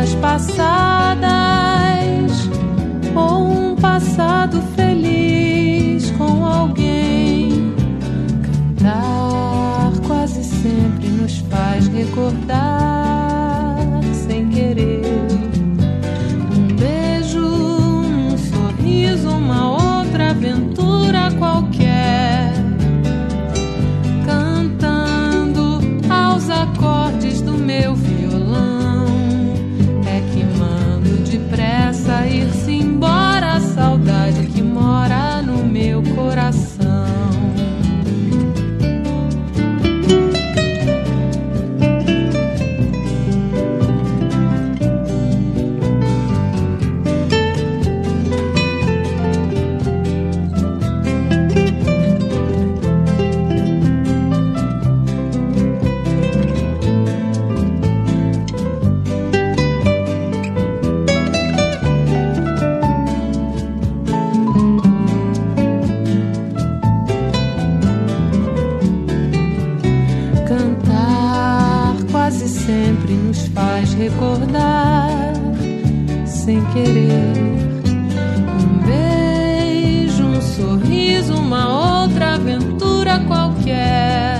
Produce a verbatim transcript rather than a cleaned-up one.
vidas passadas ou um passado feliz com alguém. Cantar quase sempre nos faz recordar sem querer. Um beijo, um sorriso, uma outra aventura qualquer. Cantando aos acordes do meu violão, é que mando depressa ir-se embora a saudade que mora no meu coração. Sempre nos faz recordar sem querer. Um beijo, um sorriso, uma outra aventura qualquer.